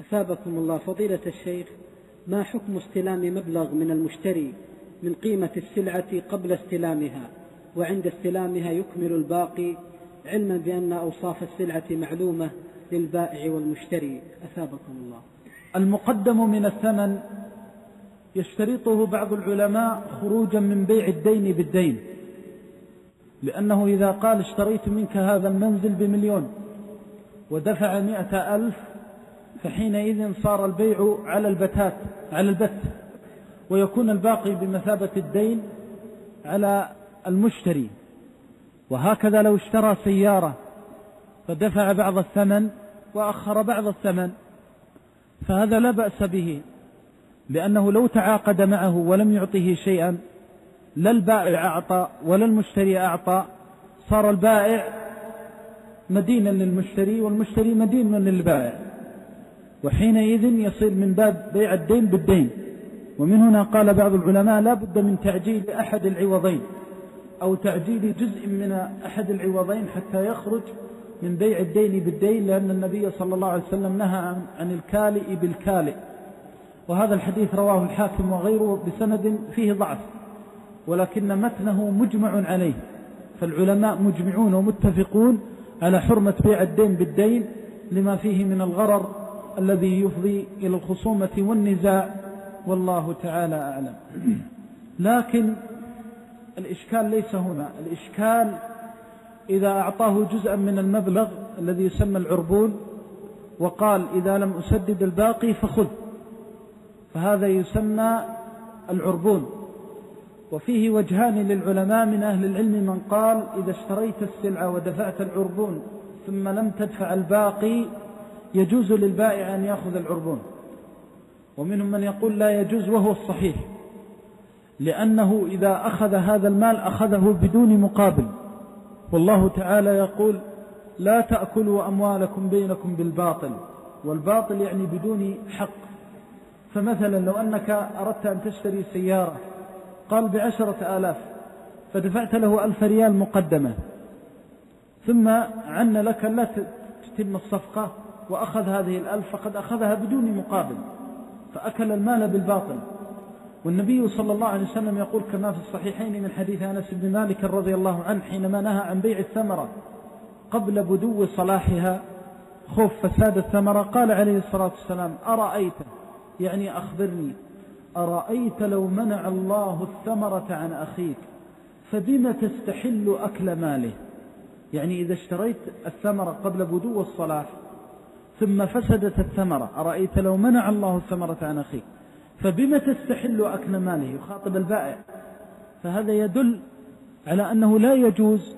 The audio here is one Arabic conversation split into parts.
أثابكم الله فضيلة الشيخ، ما حكم استلام مبلغ من المشتري من قيمة السلعة قبل استلامها، وعند استلامها يكمل الباقي، علما بأن أوصاف السلعة معلومة للبائع والمشتري؟ أثابكم الله. المقدم من الثمن يشترطه بعض العلماء خروجا من بيع الدين بالدين، لأنه إذا قال اشتريت منك هذا المنزل ب1,000,000 ودفع 100,000 فحينئذ صار البيع على البت، ويكون الباقي بمثابة الدين على المشتري. وهكذا لو اشترى سيارة فدفع بعض الثمن وأخر بعض الثمن فهذا لا بأس به، لأنه لو تعاقد معه ولم يعطيه شيئا لا البائع أعطى ولا المشتري أعطى، صار البائع مدينا للمشتري والمشتري مدين للبائع، وحينئذ يصير من باب بيع الدين بالدين. ومن هنا قال بعض العلماء لا بد من تعجيل أحد العوضين أو تعجيل جزء من أحد العوضين حتى يخرج من بيع الدين بالدين، لأن النبي صلى الله عليه وسلم نهى عن الكالئ بالكالئ، وهذا الحديث رواه الحاكم وغيره بسند فيه ضعف، ولكن متنه مجمع عليه، فالعلماء مجمعون ومتفقون على حرمة بيع الدين بالدين لما فيه من الغرر الذي يفضي إلى الخصومة والنزاع، والله تعالى أعلم. لكن الإشكال ليس هنا، الإشكال إذا أعطاه جزءا من المبلغ الذي يسمى العربون وقال إذا لم أسدد الباقي فخذ، فهذا يسمى العربون. وفيه وجهان للعلماء من أهل العلم، من قال إذا اشتريت السلعة ودفعت العربون ثم لم تدفع الباقي يجوز للبائع أن يأخذ العربون، ومنهم من يقول لا يجوز، وهو الصحيح، لأنه إذا أخذ هذا المال أخذه بدون مقابل، والله تعالى يقول لا تأكلوا أموالكم بينكم بالباطل، والباطل يعني بدون حق. فمثلا لو أنك أردت أن تشتري سيارة قال ب10,000 فدفعت له 1,000 ريال مقدمة، ثم عن لك لا تتم الصفقة وأخذ هذه 1,000 فقد أخذها بدون مقابل، فأكل المال بالباطل. والنبي صلى الله عليه وسلم يقول كما في الصحيحين من حديث أنس بن مالك رضي الله عنه حينما نهى عن بيع الثمرة قبل بدو صلاحها خوف فساد الثمرة، قال عليه الصلاة والسلام أرأيت، يعني أخبرني، أرأيت لو منع الله الثمرة عن أخيك فبما تستحل أكل ماله؟ يعني إذا اشتريت الثمرة قبل بدو الصلاح ثم فسدت الثمرة، أرأيت لو منع الله الثمرة عن أخيك فبما تستحل أكل ماله، يخاطب البائع. فهذا يدل على أنه لا يجوز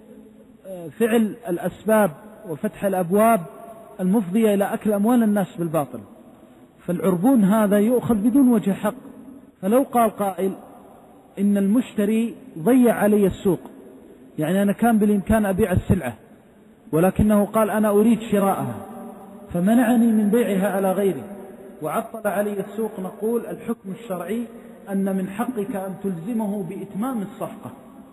فعل الأسباب وفتح الأبواب المفضية إلى أكل أموال الناس بالباطل. فالعربون هذا يؤخذ بدون وجه حق. فلو قال قائل إن المشتري ضيع علي السوق، يعني أنا كان بالإمكان أبيع السلعة ولكنه قال أنا أريد شراءها فمنعني من بيعها على غيري وعطل علي السوق، نقول الحكم الشرعي أن من حقك أن تلزمه بإتمام الصفقة،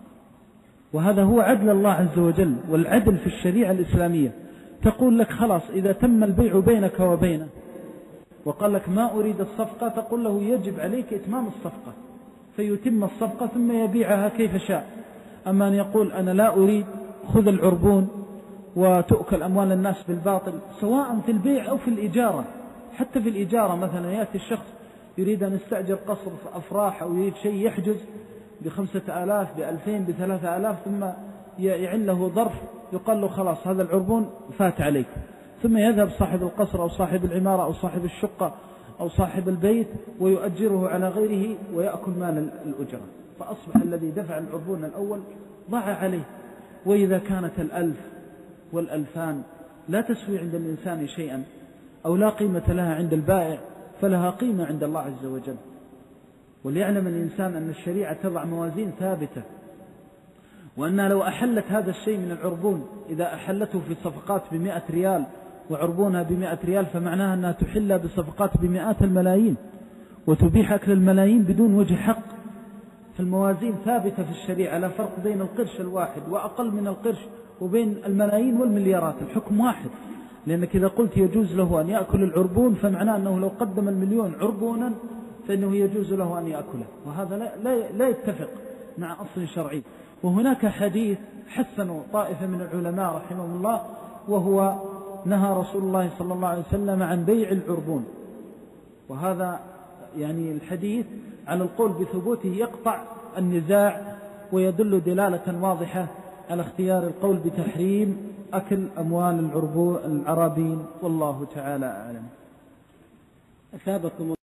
وهذا هو عدل الله عز وجل. والعدل في الشريعة الإسلامية تقول لك خلاص إذا تم البيع بينك وبينه وقال لك ما أريد الصفقة، تقول له يجب عليك إتمام الصفقة فيتم الصفقة ثم يبيعها كيف شاء. أما أن يقول أنا لا أريد خذ العربون وتؤكل أموال الناس بالباطل، سواء في البيع أو في الإجارة. حتى في الإجارة مثلا يأتي الشخص يريد أن يستأجر قصر في أفراح أو يريد شيء يحجز ب5,000 ب2,000 ب3,000 ثم يعين له ظرف يقال له خلاص هذا العربون فات عليك، ثم يذهب صاحب القصر أو صاحب العمارة أو صاحب الشقة أو صاحب البيت ويؤجره على غيره ويأكل مال الأجرة، فأصبح الذي دفع العربون الأول ضاع عليه. وإذا كانت 1,000 وال2,000 لا تسوي عند الإنسان شيئا أو لا قيمة لها عند البائع فلها قيمة عند الله عز وجل. وليعلم الإنسان أن الشريعة تضع موازين ثابتة، وأنها لو أحلت هذا الشيء من العربون إذا أحلته في صفقات ب100 ريال وعربونها ب100 ريال فمعناها أنها تحل بصفقات بمئات الملايين وتبيح أكل الملايين بدون وجه حق. فالموازين ثابتة في الشريعة، لا فرق بين القرش الواحد وأقل من القرش وبين الملايين والمليارات، الحكم واحد. لأنك إذا قلت يجوز له أن يأكل العربون فمعناه أنه لو قدم 1,000,000 عربونا فإنه يجوز له أن يأكله، وهذا لا يتفق مع أصل شرعي. وهناك حديث حسنه طائفة من العلماء رحمهم الله، وهو نهى رسول الله صلى الله عليه وسلم عن بيع العربون، وهذا يعني الحديث على القول بثبوته يقطع النزاع ويدل دلالة واضحة على اختيار القول بتحريم أكل أموال العرابين، والله تعالى أعلم. أثابكم